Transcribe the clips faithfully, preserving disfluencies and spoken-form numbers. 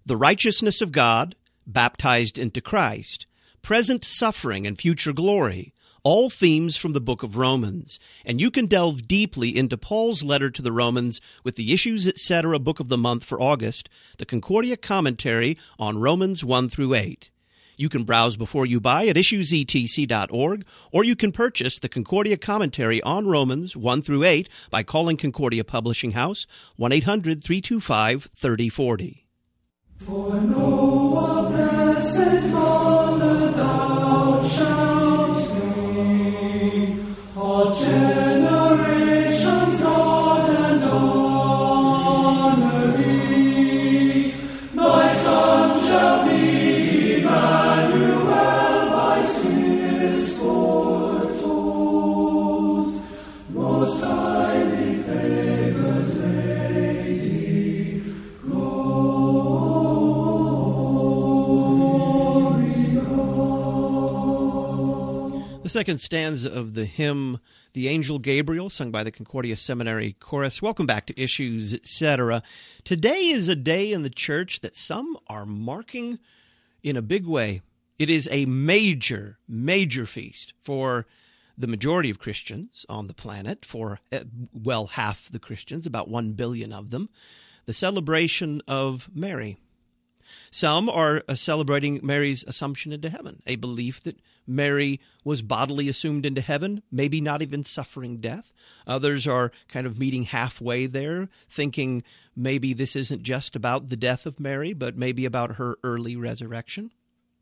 the righteousness of God, baptized into Christ, present suffering and future glory, all themes from the book of Romans. And you can delve deeply into Paul's letter to the Romans with the Issues Etc. Book of the Month for August, the Concordia Commentary on Romans one through eight. You can browse before you buy at issues e t c dot org, or you can purchase the Concordia Commentary on Romans one through eight by calling Concordia Publishing House, one eight hundred, three two five, three oh four oh. For Noah, blessed Father, thou shalt be, all generations laud and honor thee. Thy son shall be Emmanuel, by spirits foretold, most highly favored Lady, The second stanza of the hymn, The Angel Gabriel, sung by the Concordia Seminary Chorus. Welcome back to Issues Etc. Today is a day in the church that some are marking in a big way. It is a major, major feast for the majority of Christians on the planet, for, well, half the Christians, about one billion of them, the celebration of Mary. Some are celebrating Mary's assumption into heaven, a belief that Mary was bodily assumed into heaven, maybe not even suffering death. Others are kind of meeting halfway there, thinking maybe this isn't just about the death of Mary, but maybe about her early resurrection.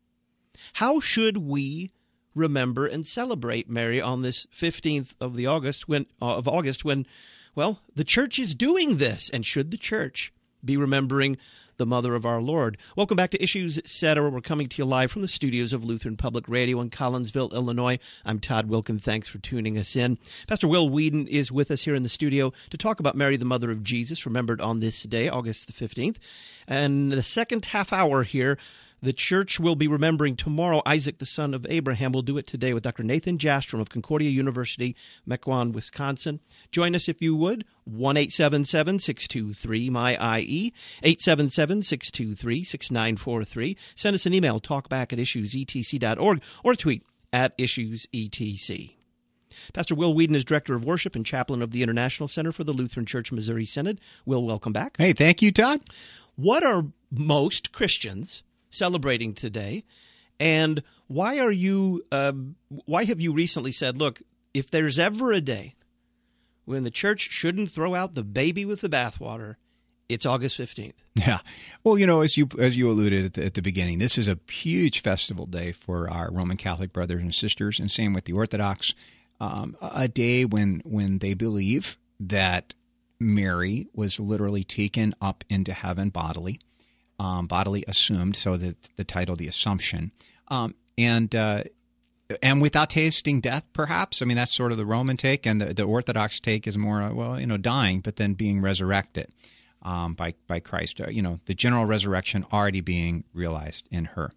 How should we remember and celebrate Mary on this fifteenth of the August when uh, of August when, well, the church is doing this, and should the church be remembering the mother of our Lord? Welcome back to Issues Etc. We're coming to you live from the studios of Lutheran Public Radio in Collinsville, Illinois. I'm Todd Wilkin. Thanks for tuning us in. Pastor Will Whedon is with us here in the studio to talk about Mary, the mother of Jesus, remembered on this day, August the fifteenth. And the second half hour here, the church will be remembering tomorrow Isaac, the son of Abraham. We'll do it today with Doctor Nathan Jastrom of Concordia University, Mequon, Wisconsin. Join us if you would, one eight seven seven, six two three, M Y I E, eight seven seven, six two three, six nine four three. Send us an email, talkback at issues e t c dot org, or tweet at issues e t c. Pastor Will Whedon is Director of Worship and Chaplain of the International Center for the Lutheran Church Missouri Synod. Will, welcome back. Hey, thank you, Todd. What are most Christians celebrating today, and why are you? Uh, why have you recently said, "Look, if there's ever a day when the church shouldn't throw out the baby with the bathwater, it's August fifteenth"? Yeah, well, you know, as you as you alluded at the, at the beginning, this is a huge festival day for our Roman Catholic brothers and sisters, and same with the Orthodox. Um, a day when when they believe that Mary was literally taken up into heaven bodily. Um, bodily assumed, so that the title, the Assumption, um, and uh, and without tasting death, perhaps. I mean, that's sort of the Roman take, and the, the Orthodox take is more, uh, well, you know, dying, but then being resurrected um, by by Christ. Uh, you know, the general resurrection already being realized in her,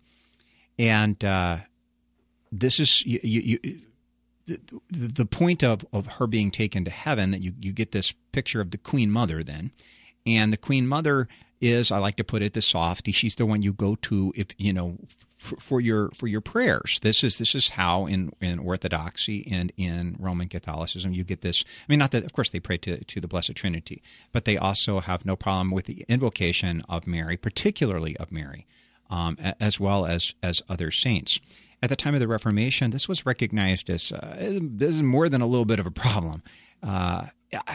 and uh, this is you. you, you the, the point of, of her being taken to heaven, that you, you get this picture of the Queen Mother then, and the Queen Mother is, I like to put it, the softy. She's the one you go to if you know for, for your for your prayers. This is this is how in, in Orthodoxy and in Roman Catholicism you get this. I mean, not that of course they pray to to the Blessed Trinity, but they also have no problem with the invocation of Mary, particularly of Mary, um, as well as as other saints. At the time of the Reformation, this was recognized as uh, this is more than a little bit of a problem. Uh, I,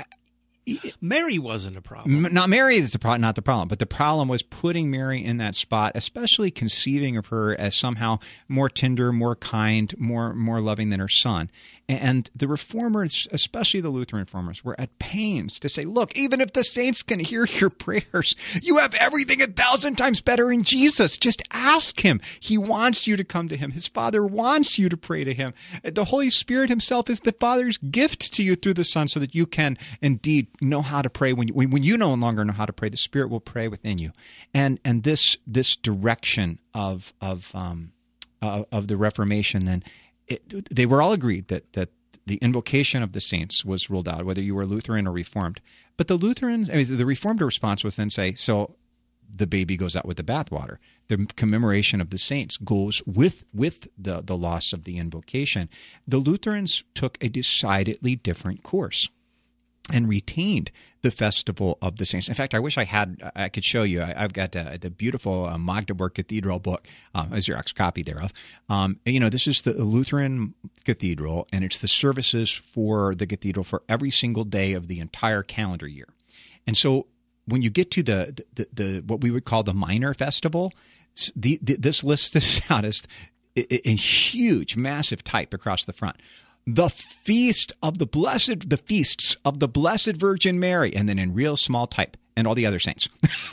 Mary wasn't a problem. Not Mary is the pro- not the problem, but the problem was putting Mary in that spot, especially conceiving of her as somehow more tender, more kind, more more loving than her son. And the Reformers, especially the Lutheran Reformers, were at pains to say, look, even if the saints can hear your prayers, you have everything a thousand times better in Jesus. Just ask him. He wants you to come to him. His Father wants you to pray to him. The Holy Spirit himself is the Father's gift to you through the Son so that you can indeed know how to pray. When you, when you no longer know how to pray, the Spirit will pray within you. And and this this direction of of um, uh, of the Reformation, then it, they were all agreed that that the invocation of the saints was ruled out, whether you were Lutheran or Reformed. But the Lutherans, I mean, the Reformed response was then say, so the baby goes out with the bathwater. The commemoration of the saints goes with with the, the loss of the invocation. The Lutherans took a decidedly different course and retained the festival of the saints. In fact, I wish I had, I could show you. I, I've got uh, the beautiful uh, Magdeburg Cathedral book, um, a Xerox copy thereof. Um, you know, this is the Lutheran Cathedral, and it's the services for the cathedral for every single day of the entire calendar year. And so when you get to the, the, the what we would call the minor festival, the, the, this lists this out as in huge, massive type across the front. The feast of the blessed, the feasts of the Blessed Virgin Mary, and then in real small type, and all the other saints.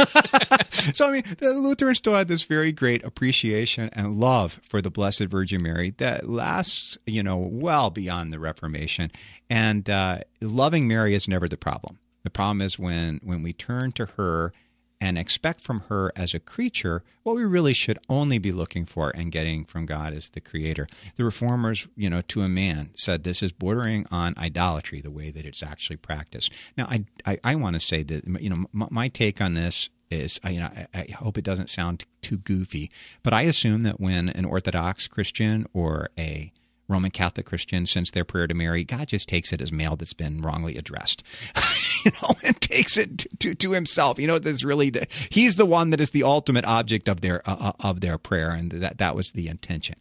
So, I mean, the Lutherans still had this very great appreciation and love for the Blessed Virgin Mary that lasts, you know, well beyond the Reformation. And uh, loving Mary is never the problem. The problem is when, when we turn to her and expect from her as a creature what we really should only be looking for and getting from God as the creator. The Reformers, you know, to a man said this is bordering on idolatry, the way that it's actually practiced. Now, I I, I want to say that, you know, my, my take on this is, you know, I, I hope it doesn't sound too goofy, but I assume that when an Orthodox Christian or a Roman Catholic Christian sends their prayer to Mary, God just takes it as mail that's been wrongly addressed, you know, and takes it to, to, to himself. You know, there's really the, he's the one that is the ultimate object of their uh, of their prayer, and that that was the intention.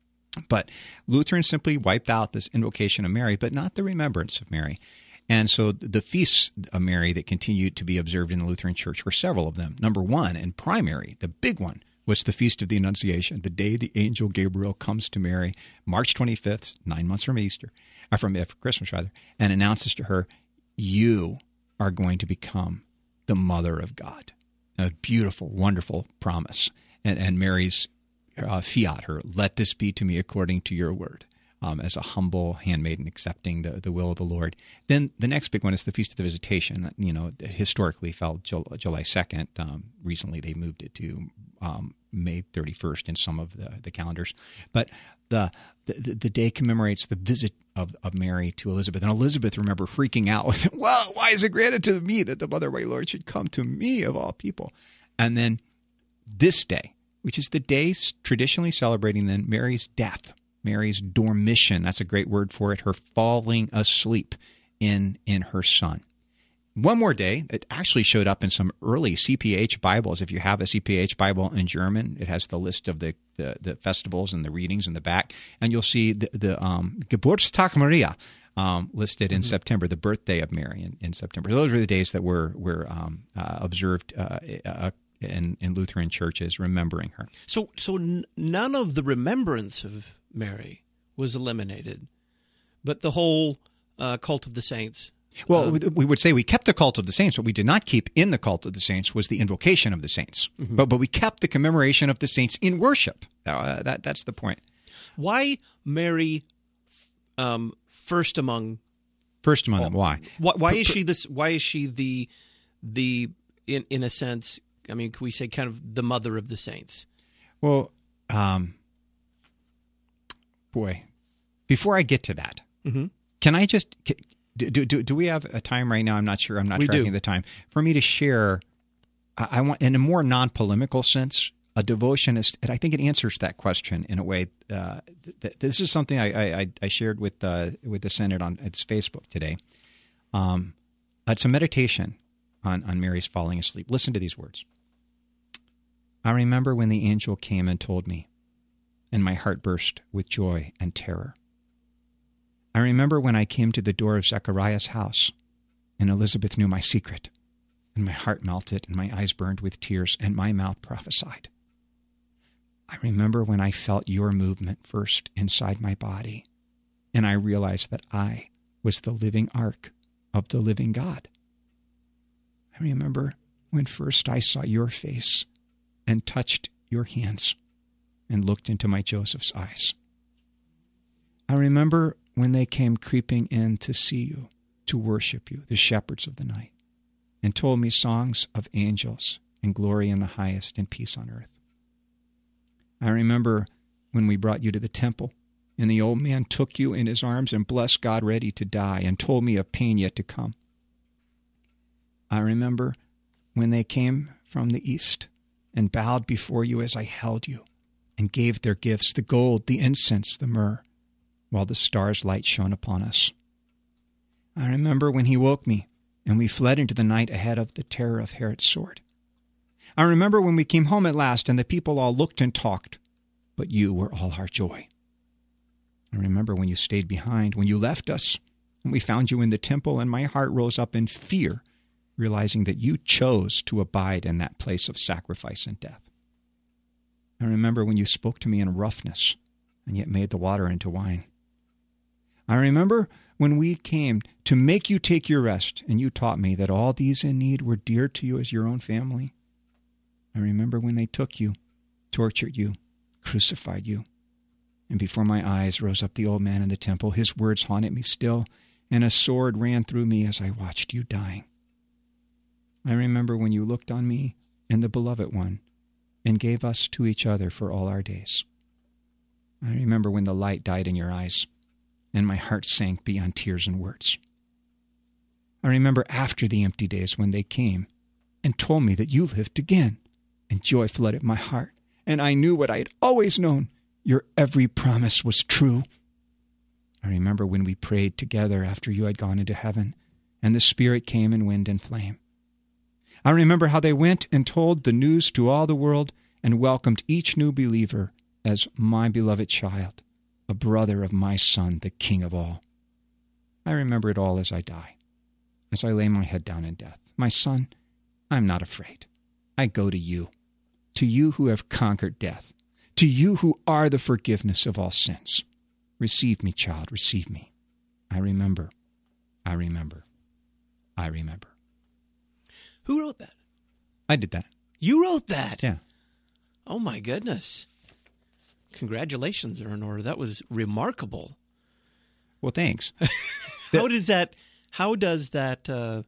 But Lutherans simply wiped out this invocation of Mary, but not the remembrance of Mary. And so the feasts of Mary that continued to be observed in the Lutheran Church were several of them. Number one, and primary, the big one, was the Feast of the Annunciation, the day the angel Gabriel comes to Mary, March twenty-fifth, nine months from Easter, or from uh, Christmas rather, and announces to her, "You are going to become the mother of God." A beautiful, wonderful promise. And, and Mary's uh, fiat, her, "Let this be to me according to your word," um, as a humble handmaiden accepting the, the will of the Lord. Then the next big one is the Feast of the Visitation. That, you know, historically fell July second. Um, recently they moved it to um, May thirty-first in some of the, the calendars. But the, the the day commemorates the visit of, of Mary to Elizabeth. And Elizabeth, remember, freaking out with, "Well, why is it granted to me that the mother of my Lord should come to me of all people?" And then this day, which is the day traditionally celebrating then Mary's death, Mary's dormition, that's a great word for it, her falling asleep in, in her Son. One more day, it actually showed up in some early C P H Bibles. If you have a C P H Bible in German, it has the list of the, the, the festivals and the readings in the back, and you'll see the, the um, Geburtstag Maria um, listed in mm-hmm. September, the birthday of Mary in, in September. Those were the days that were, were um, uh, observed uh, uh, in, in Lutheran churches, remembering her. So, so n- none of the remembrance of Mary was eliminated, but the whole uh, cult of the saints. Well, um, we would say we kept the cult of the saints. What we did not keep in the cult of the saints was the invocation of the saints. Mm-hmm. But but we kept the commemoration of the saints in worship. Uh, that that's the point. Why Mary um, first among first among them? Why? Why, why is she this? Why is she the the in in a sense? I mean, can we say kind of the mother of the saints? Well, um, boy, before I get to that, mm-hmm. can I just do, do do we have a time right now? I'm not sure. I'm not we tracking do. the time for me to share. I, I want, in a more non-polemical sense, a devotion is. And I think it answers that question in a way. Uh, th- this is something I, I, I shared with uh, with the Synod on its Facebook today. Um, it's a meditation on on Mary's falling asleep. Listen to these words. "I remember when the angel came and told me, and my heart burst with joy and terror. I remember when I came to the door of Zechariah's house, and Elizabeth knew my secret, and my heart melted, and my eyes burned with tears, and my mouth prophesied. I remember when I felt your movement first inside my body, and I realized that I was the living ark of the living God. I remember when first I saw your face and touched your hands and looked into my Joseph's eyes. I remember when they came creeping in to see you, to worship you, the shepherds of the night, and told me songs of angels and glory in the highest and peace on earth. I remember when we brought you to the temple, and the old man took you in his arms and blessed God ready to die and told me of pain yet to come. I remember when they came from the east and bowed before you as I held you and gave their gifts, the gold, the incense, the myrrh, while the star's light shone upon us. I remember when he woke me and we fled into the night ahead of the terror of Herod's sword. I remember when we came home at last and the people all looked and talked, but you were all our joy. I remember when you stayed behind, when you left us, and we found you in the temple, and my heart rose up in fear, realizing that you chose to abide in that place of sacrifice and death. I remember when you spoke to me in roughness, and yet made the water into wine. I remember when we came to make you take your rest, and you taught me that all these in need were dear to you as your own family. I remember when they took you, tortured you, crucified you, and before my eyes rose up the old man in the temple. His words haunted me still, and a sword ran through me as I watched you dying. I remember when you looked on me and the beloved one and gave us to each other for all our days. I remember when the light died in your eyes and my heart sank beyond tears and words. I remember after the empty days when they came and told me that you lived again, and joy flooded my heart, and I knew what I had always known. Your every promise was true. I remember when we prayed together after you had gone into heaven, and the Spirit came in wind and flame. I remember how they went and told the news to all the world and welcomed each new believer as my beloved child, a brother of my Son, the King of all. I remember it all as I die, as I lay my head down in death. My son, I'm not afraid. I go to you, to you who have conquered death, to you who are the forgiveness of all sins. Receive me, child, receive me. I remember, I remember, I remember. Who wrote that? I did that. You wrote that? Yeah. Oh, my goodness. Congratulations are in order. That was remarkable. Well, thanks. How does that, how does that uh,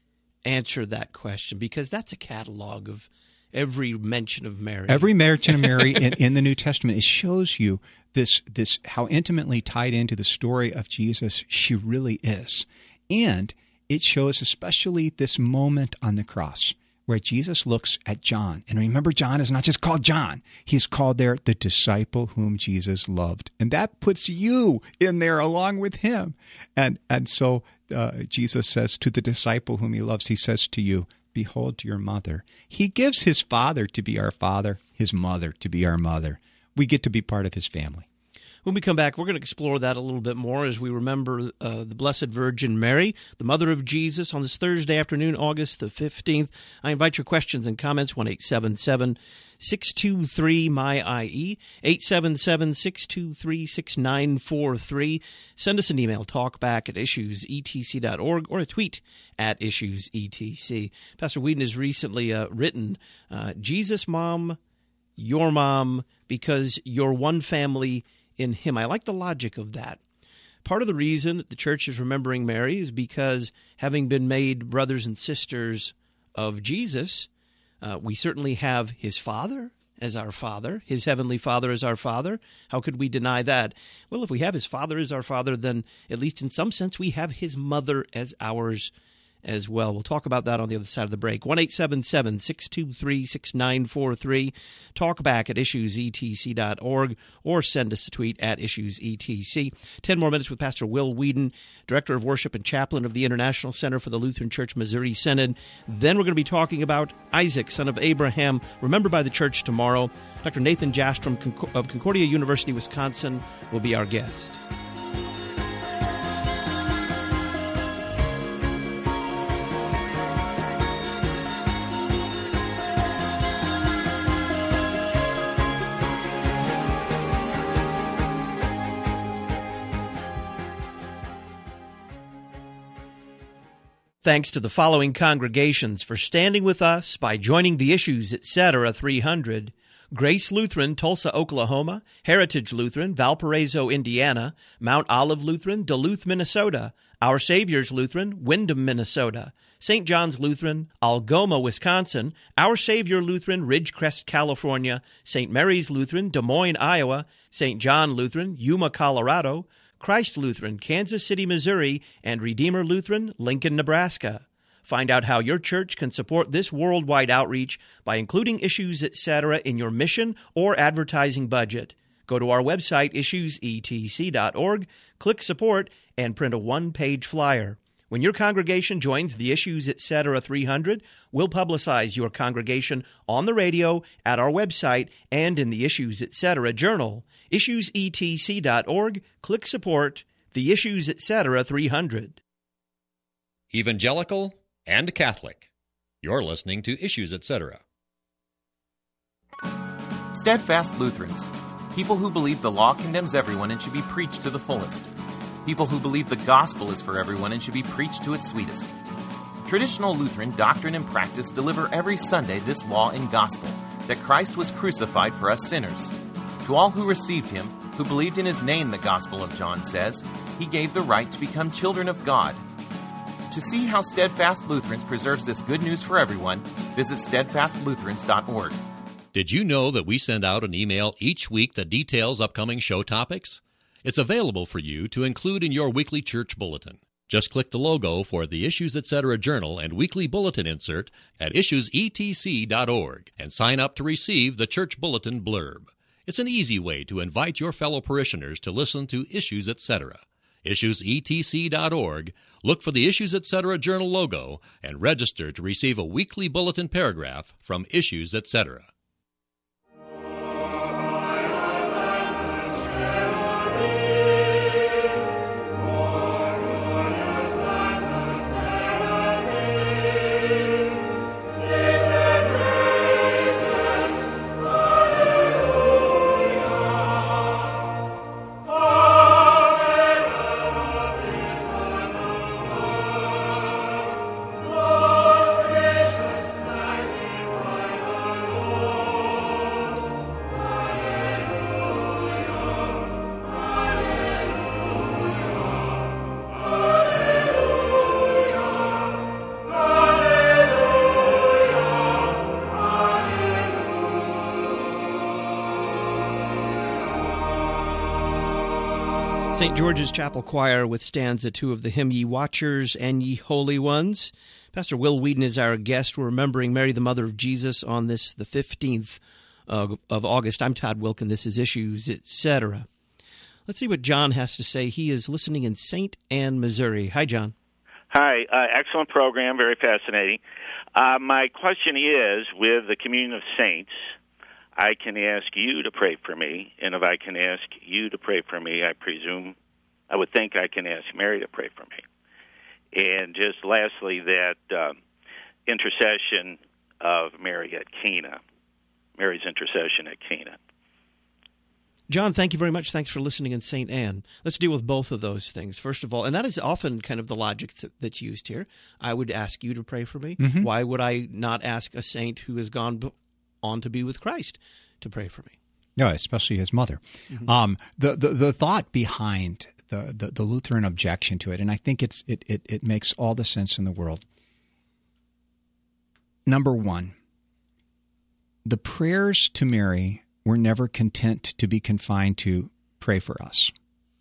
answer that question? Because that's a catalog of every mention of Mary. Every mention of Mary in, in the New Testament, it shows you this, this how intimately tied into the story of Jesus she really is. And it shows especially this moment on the cross where Jesus looks at John. And remember, John is not just called John. He's called there the disciple whom Jesus loved. And that puts you in there along with him. And, and so uh, Jesus says to the disciple whom he loves, he says to you, behold your mother. He gives his father to be our father, his mother to be our mother. We get to be part of his family. When we come back, we're going to explore that a little bit more as we remember uh, the Blessed Virgin Mary, the mother of Jesus, on this Thursday afternoon, August the fifteenth. I invite your questions and comments, one eight seven seven, six two three, M Y I E, eight seven seven, six two three, six nine four three. Send us an email, talkback at issues e t c dot org, or a tweet at issues e t c. Pastor Whedon has recently uh, written, uh, Jesus Mom, Your Mom, because you're one family in him. I like the logic of that. Part of the reason that the church is remembering Mary is because, having been made brothers and sisters of Jesus, uh, we certainly have his Father as our Father, his heavenly Father as our Father. How could we deny that? Well, if we have his Father as our Father, then at least in some sense we have his mother as ours as well. We'll talk about that on the other side of the break. one eight seven seven, six two three, six nine four three. Talk back at issues e t c dot org or send us a tweet at issues e t c. Ten more minutes with Pastor Will Whedon, Director of Worship and Chaplain of the International Center for the Lutheran Church Missouri Synod. Then we're going to be talking about Isaac, son of Abraham, remembered by the church tomorrow. Doctor Nathan Jastrom of Concordia University, Wisconsin, will be our guest. Thanks to the following congregations for standing with us by joining the Issues Etc. three hundred: Grace Lutheran, Tulsa, Oklahoma; Heritage Lutheran, Valparaiso, Indiana; Mount Olive Lutheran, Duluth, Minnesota; Our Savior's Lutheran, Windham, Minnesota; Saint John's Lutheran, Algoma, Wisconsin; Our Savior Lutheran, Ridgecrest, California; Saint Mary's Lutheran, Des Moines, Iowa; Saint John Lutheran, Yuma, Colorado; Christ Lutheran, Kansas City, Missouri; and Redeemer Lutheran, Lincoln, Nebraska. Find out how your church can support this worldwide outreach by including Issues Etc. in your mission or advertising budget. Go to our website, issues e t c dot org, click Support, and print a one-page flyer. When your congregation joins the Issues Etc. three hundred, we'll publicize your congregation on the radio, at our website, and in the Issues Etc. Journal. issues e t c dot org, click Support, the Issues Etc. three hundred. Evangelical and Catholic. You're listening to Issues Etc. Steadfast Lutherans. People who believe the law condemns everyone and should be preached to the fullest. People who believe the gospel is for everyone and should be preached to its sweetest. Traditional Lutheran doctrine and practice deliver every Sunday this law and gospel, that Christ was crucified for us sinners. To all who received him, who believed in his name, the Gospel of John says, he gave the right to become children of God. To see how Steadfast Lutherans preserves this good news for everyone, visit steadfast lutherans dot org. Did you know that we send out an email each week that details upcoming show topics? It's available for you to include in your weekly church bulletin. Just click the logo for the Issues Etc. Journal and weekly bulletin insert at issues e t c dot org and sign up to receive the church bulletin blurb. It's an easy way to invite your fellow parishioners to listen to Issues Etc. issues e t c dot org, look for the Issues Etc. Journal logo, and register to receive a weekly bulletin paragraph from Issues Etc. Saint George's Chapel Choir with stanza two of the hymn, Ye Watchers and Ye Holy Ones. Pastor Will Wheaton is our guest. We're remembering Mary, the Mother of Jesus, on this, the fifteenth of, of August. I'm Todd Wilkin. This is Issues, et cetera. Let's see what John has to say. He is listening in Saint Anne, Missouri. Hi, John. Hi. Uh, excellent program. Very fascinating. Uh, my question is, with the Communion of Saints, I can ask you to pray for me, and if I can ask you to pray for me, I presume, I would think I can ask Mary to pray for me. And just lastly, that uh, intercession of Mary at Cana, Mary's intercession at Cana. John, thank you very much. Thanks for listening in Saint Anne. Let's deal with both of those things. First of all, and that is often kind of the logic that's used here. I would ask you to pray for me. Mm-hmm. Why would I not ask a saint who has gone on to be with Christ to pray for me? No, especially his mother. Mm-hmm. Um, the, the the thought behind the, the, the Lutheran objection to it, and I think it's it, it it makes all the sense in the world. Number one, the prayers to Mary were never content to be confined to pray for us.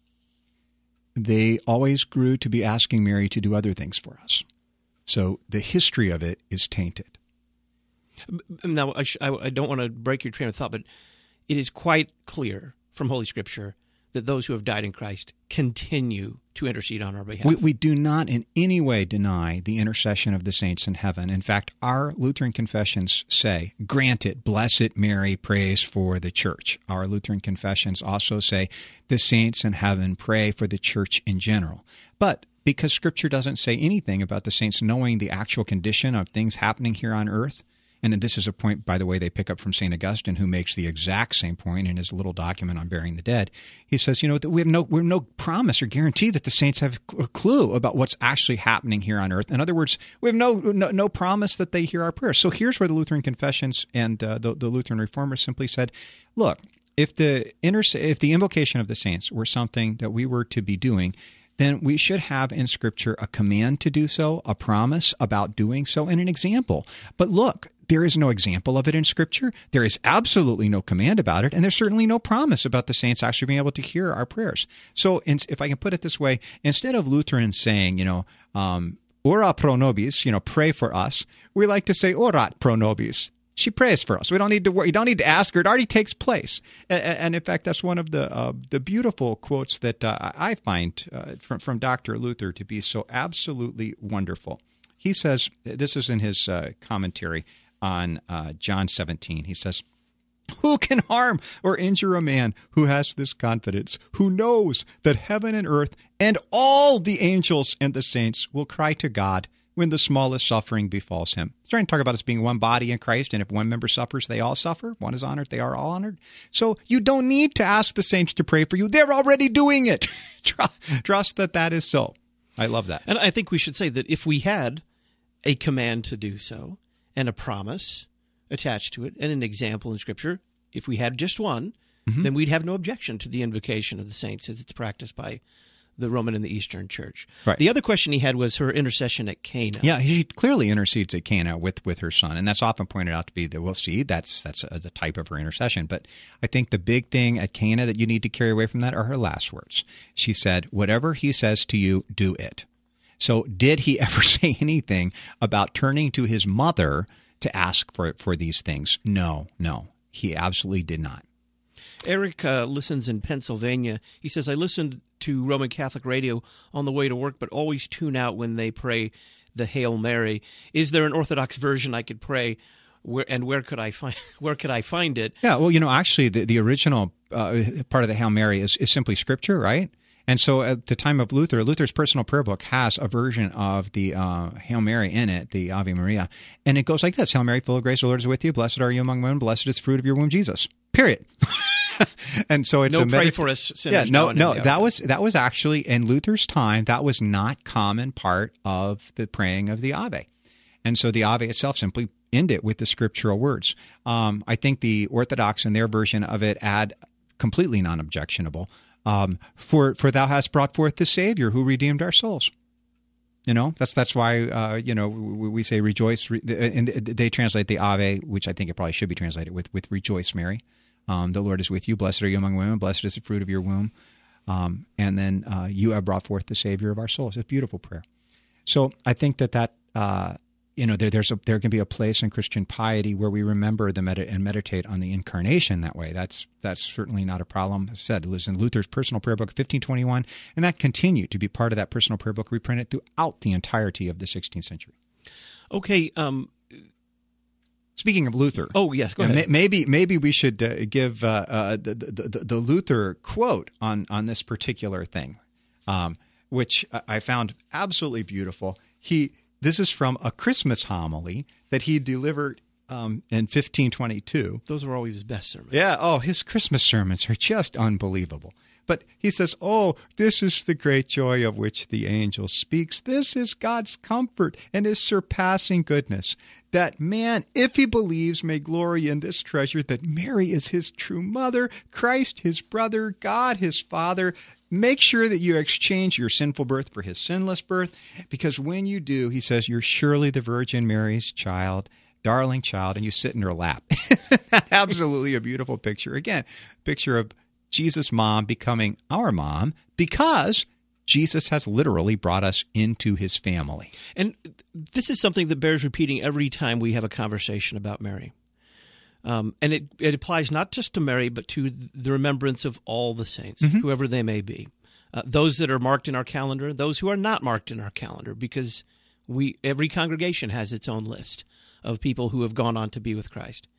They always grew to be asking Mary to do other things for us. So the history of it is tainted. Now, I, sh- I don't want to break your train of thought, but it is quite clear from Holy Scripture that those who have died in Christ continue to intercede on our behalf. We, we do not in any way deny the intercession of the saints in heaven. In fact, our Lutheran confessions say, "Granted, blessed Mary prays for the church." Our Lutheran confessions also say, "The saints in heaven pray for the church in general." But because Scripture doesn't say anything about the saints knowing the actual condition of things happening here on earth, and this is a point, by the way, they pick up from Saint Augustine, who makes the exact same point in his little document on burying the dead. He says, you know, we have no we have no promise or guarantee that the saints have a clue about what's actually happening here on earth. In other words, we have no no, no promise that they hear our prayers. So here's where the Lutheran confessions and uh, the, the Lutheran Reformers simply said, look, if the inter- if the invocation of the saints were something that we were to be doing, then we should have in Scripture a command to do so, a promise about doing so, and an example. But look, there is no example of it in Scripture. There is absolutely no command about it, and there's certainly no promise about the saints actually being able to hear our prayers. So in, if I can put it this way, instead of Lutherans saying, you know, um, ora pro nobis, you know, pray for us, we like to say orat pro nobis. She prays for us. We don't need to worry. You don't need to ask her. It already takes place. And, and in fact, that's one of the uh, the beautiful quotes that uh, I find uh, from, from Doctor Luther to be so absolutely wonderful. He says, this is in his uh, commentary on uh, John seventeen. He says, "Who can harm or injure a man who has this confidence, who knows that heaven and earth and all the angels and the saints will cry to God when the smallest suffering befalls him?" He's trying to talk about us being one body in Christ, and if one member suffers, they all suffer. One is honored, they are all honored. So you don't need to ask the saints to pray for you. They're already doing it. Trust that that is so. I love that. And I think we should say that if we had a command to do so and a promise attached to it and an example in Scripture, if we had just one, mm-hmm. then we'd have no objection to the invocation of the saints as it's practiced by the Roman and the Eastern Church. Right. The other question he had was her intercession at Cana. Yeah, he clearly intercedes at Cana with, with her son, and that's often pointed out to be the, we'll see, that's that's a, the type of her intercession. But I think the big thing at Cana that you need to carry away from that are her last words. She said, "Whatever he says to you, do it." So did he ever say anything about turning to his mother to ask for for these things? No, no, he absolutely did not. Eric uh, listens in Pennsylvania. He says, "I listened to Roman Catholic radio on the way to work, but always tune out when they pray the Hail Mary. Is there an Orthodox version I could pray? Where, and where could I find where could I find it?" Yeah, well, you know, actually, the, the original uh, part of the Hail Mary is, is simply Scripture, right? And so at the time of Luther, Luther's personal prayer book has a version of the uh, Hail Mary in it, the Ave Maria, and it goes like this: "Hail Mary, full of grace, the Lord is with you. Blessed are you among women. Blessed is the fruit of your womb, Jesus." Period. And so it's no a pray medit- for us sinners. Yeah, no, no. That That was that was actually in Luther's time. That was not common part of the praying of the Ave, and so the Ave itself simply end it with the scriptural words. Um, I think the Orthodox in their version of it add completely non-objectionable. Um, for for thou hast brought forth the Savior who redeemed our souls. You know, that's that's why uh, you know we, we say rejoice, re- and they translate the Ave, which I think it probably should be translated with with rejoice, Mary. Um, the Lord is with you. Blessed are you among women. Blessed is the fruit of your womb. Um, and then uh, you have brought forth the Savior of our souls. It's a beautiful prayer. So I think that that uh, you know there there's a, there can be a place in Christian piety where we remember the med- and meditate on the incarnation that way. That's that's certainly not a problem. As I said, it was in Luther's personal prayer book, fifteen twenty-one, and that continued to be part of that personal prayer book reprinted throughout the entirety of the sixteenth century. Okay. Um, Speaking of Luther, oh yes, go ahead. Maybe maybe we should uh, give uh, uh, the, the the Luther quote on on this particular thing, um, which I found absolutely beautiful. He this is from a Christmas homily that he delivered um, in fifteen twenty-two. Those were always his best sermons. Yeah. Oh, his Christmas sermons are just unbelievable. But he says, "Oh, this is the great joy of which the angel speaks. This is God's comfort and his surpassing goodness, that man, if he believes, may glory in this treasure, that Mary is his true mother, Christ his brother, God his Father. Make sure that you exchange your sinful birth for his sinless birth, because when you do," he says, "you're surely the Virgin Mary's child, darling child, and you sit in her lap." Absolutely a beautiful picture. Again, picture of Jesus' mom becoming our mom because Jesus has literally brought us into his family. And this is something that bears repeating every time we have a conversation about Mary. Um, and it, it applies not just to Mary, but to the remembrance of all the saints, mm-hmm. whoever they may be. Uh, those that are marked in our calendar, those who are not marked in our calendar, because we every congregation has its own list of people who have gone on to be with Christ.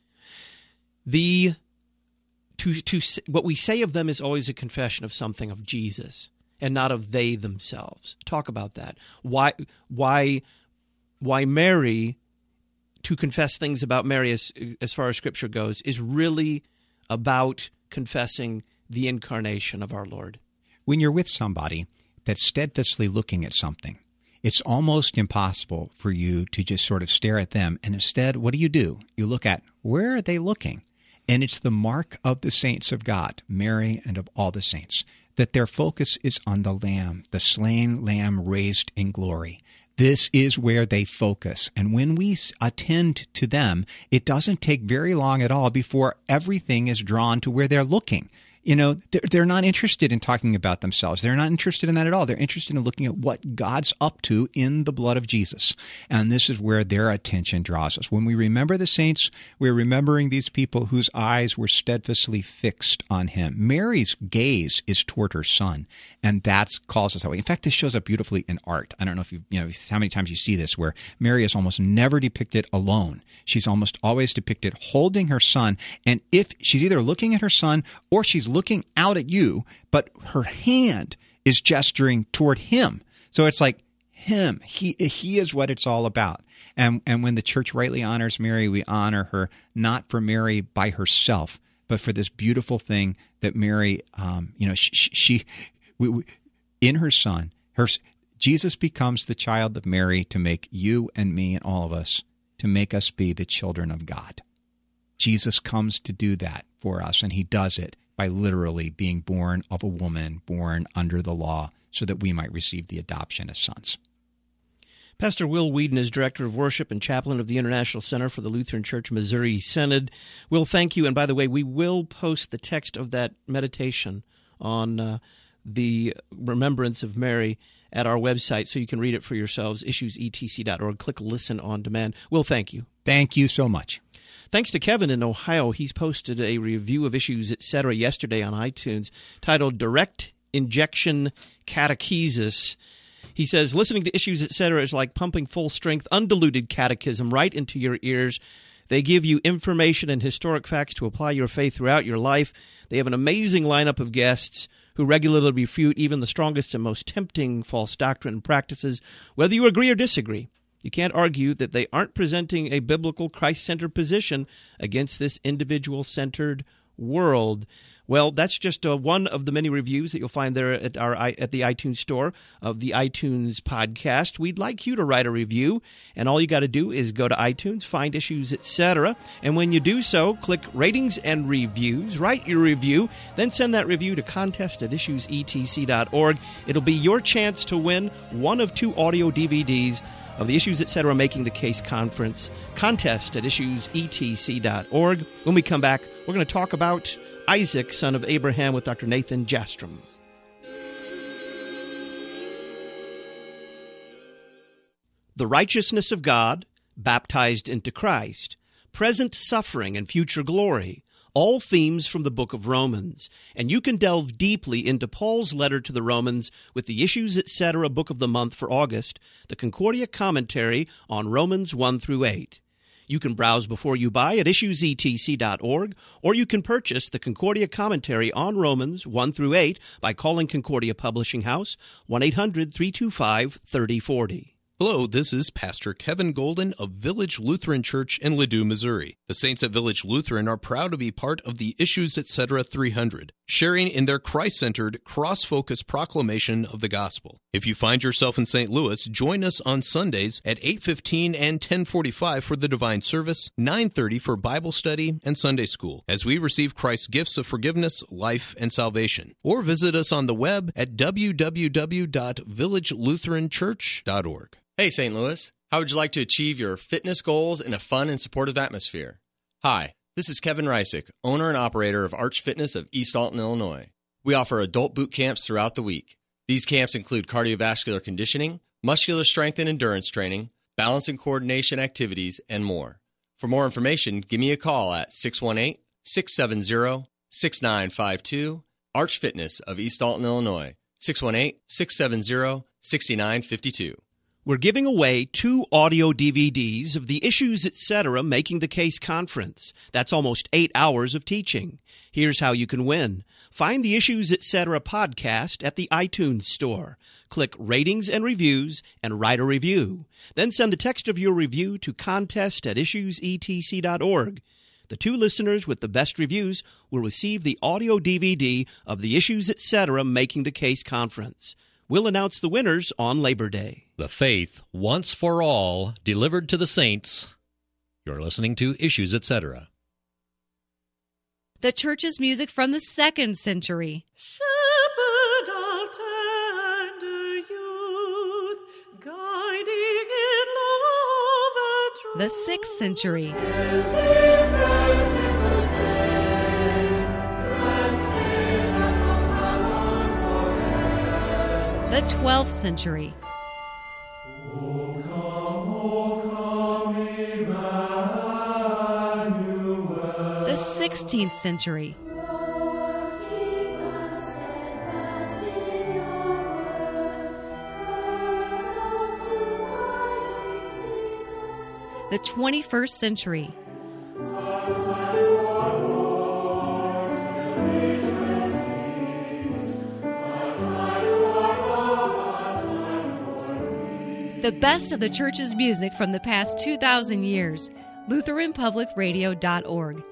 The To, to what we say of them is always a confession of something of Jesus and not of they themselves. Talk about that. Why why why Mary, to confess things about Mary as as far as Scripture goes, is really about confessing the incarnation of our Lord. When you're with somebody that's steadfastly looking at something, it's almost impossible for you to just sort of stare at them. And instead, what do you do? You look at, where are they looking? And it's the mark of the saints of God, Mary and of all the saints, that their focus is on the Lamb, the slain Lamb raised in glory. This is where they focus. And when we attend to them, it doesn't take very long at all before everything is drawn to where they're looking. you know, they're, they're not interested in talking about themselves. They're not interested in that at all. They're interested in looking at what God's up to in the blood of Jesus. And this is where their attention draws us. When we remember the saints, we're remembering these people whose eyes were steadfastly fixed on him. Mary's gaze is toward her son, and that calls us that way. In fact, this shows up beautifully in art. I don't know if you, you know, how many times you see this, where Mary is almost never depicted alone. She's almost always depicted holding her son, and if she's either looking at her son or she's looking out at you, but her hand is gesturing toward him. So it's like him. He he is what it's all about. And and when the church rightly honors Mary, we honor her not for Mary by herself, but for this beautiful thing that Mary, um, you know, she, she we, we, in her son, her Jesus becomes the child of Mary to make you and me and all of us, to make us be the children of God. Jesus comes to do that for us, and he does it by literally being born of a woman, born under the law, so that we might receive the adoption as sons. Pastor Will Whedon is Director of Worship and Chaplain of the International Center for the Lutheran Church Missouri Synod. Will, thank you. And by the way, we will post the text of that meditation on uh, the remembrance of Mary at our website so you can read it for yourselves, issues e t c dot org. Click Listen on Demand. Will, thank you. Thank you so much. Thanks to Kevin in Ohio. He's posted a review of Issues, et cetera yesterday on iTunes titled Direct Injection Catechesis. He says, listening to Issues, et cetera is like pumping full-strength, undiluted catechism right into your ears. They give you information and historic facts to apply your faith throughout your life. They have an amazing lineup of guests who regularly refute even the strongest and most tempting false doctrine and practices, whether you agree or disagree. You can't argue that they aren't presenting a biblical Christ-centered position against this individual-centered world. Well, that's just uh, one of the many reviews that you'll find there at our at the iTunes store of the iTunes podcast. We'd like you to write a review, and all you got to do is go to iTunes, find Issues, et cetera, and when you do so, click Ratings and Reviews, write your review, then send that review to contest at issues e t c dot org. It'll be your chance to win one of two audio D V Ds of the Issues, et cetera Making the Case Conference. Contest at issues e t c dot org. When we come back, we're going to talk about Isaac, son of Abraham, with Doctor Nathan Jastrom. The righteousness of God, baptized into Christ, present suffering and future glory, all themes from the book of Romans. And you can delve deeply into Paul's letter to the Romans with the Issues, et cetera book of the month for August, the Concordia commentary on Romans one through eight. You can browse before you buy at issues e t c dot org, or you can purchase the Concordia commentary on Romans one through eight by calling Concordia Publishing House, one eight hundred three two five three oh four oh. Hello, this is Pastor Kevin Golden of Village Lutheran Church in Ladue, Missouri. The Saints at Village Lutheran are proud to be part of the Issues, et cetera three hundred, sharing in their Christ-centered, cross-focused proclamation of the gospel. If you find yourself in Saint Louis, join us on Sundays at eight fifteen and ten forty-five for the Divine Service, nine thirty for Bible study and Sunday School, as we receive Christ's gifts of forgiveness, life, and salvation. Or visit us on the web at w w w dot village lutheran church dot org. Hey, Saint Louis. How would you like to achieve your fitness goals in a fun and supportive atmosphere? Hi, this is Kevin Reisick, owner and operator of Arch Fitness of East Alton, Illinois. We offer adult boot camps throughout the week. These camps include cardiovascular conditioning, muscular strength and endurance training, balance and coordination activities, and more. For more information, give me a call at six one eight, six seven zero, six nine five two, Arch Fitness of East Alton, Illinois, six one eight, six seven zero, six nine five two. We're giving away two audio D V Ds of the Issues, et cetera Making the Case Conference. That's almost eight hours of teaching. Here's how you can win. Find the Issues, et cetera podcast at the iTunes store. Click Ratings and Reviews and write a review. Then send the text of your review to contest at issues e t c dot org. The two listeners with the best reviews will receive the audio D V D of the Issues, et cetera Making the Case Conference. We'll announce the winners on Labor Day. The faith, once for all, delivered to the saints. You're listening to Issues, et cetera. The church's music from the second century. Shepherd of tender youth, guiding in love and truth. The sixth century. In the simple day, resting The twelfth century. The sixteenth century. The twenty-first century. The best of the church's music from the past two thousand years. Lutheran Public Radio dot org.